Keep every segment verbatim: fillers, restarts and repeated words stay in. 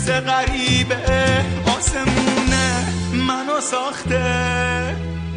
جنس غریبه آسمونه منو ساخته.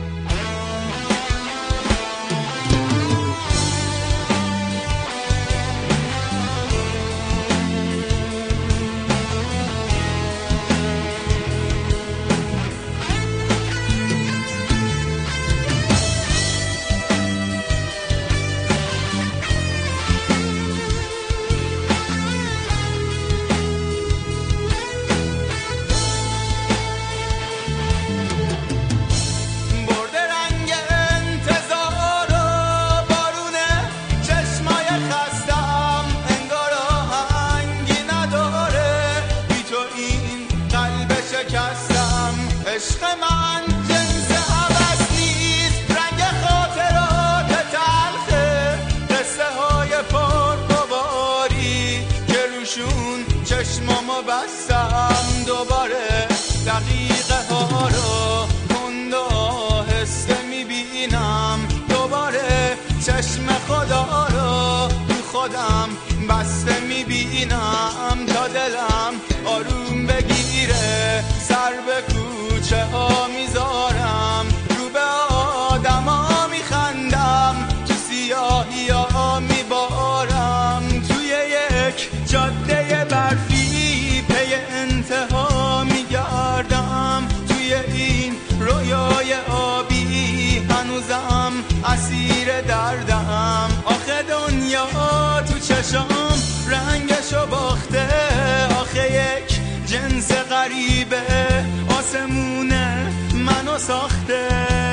عشق من جنس عوض نیست، رنگ خاطرات تلخه، قصه های پر غباری که روشون چشمامو بستم. دوباره دقیقه ها رو کند و آهسته میبینم، دوباره چشم خدا رو رو خودم بسته میبینم تا دلم آروم بگیره. سر به کوچه ها میذارم، رو به آدم ها میخندم، تو سیاهی ها میبارم، توی یک جاده برفی پی انتها میگردم، توی این رویای آبی هنوزم اسیر دردم. آخه دنیا تو چشام رنگشو باخته، آخه یک جنس غریبه آسمونه منو ساخته.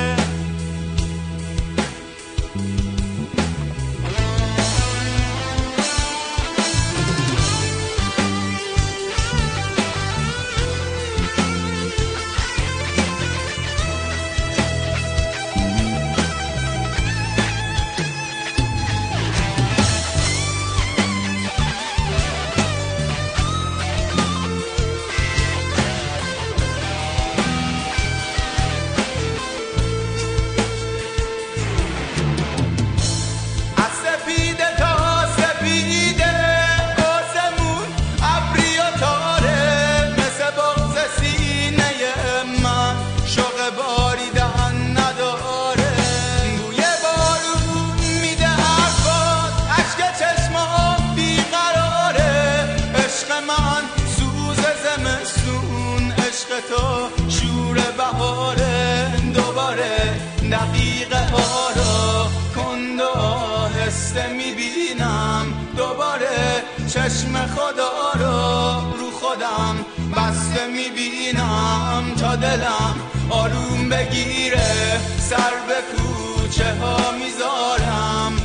تو شور بهاره، دوباره دقیقه ها رو کند و آهسته میبینم، دوباره چشم خدا رو رو خودم بسته میبینم تا دلم آروم بگیره. سر به کوچه ها میذارم،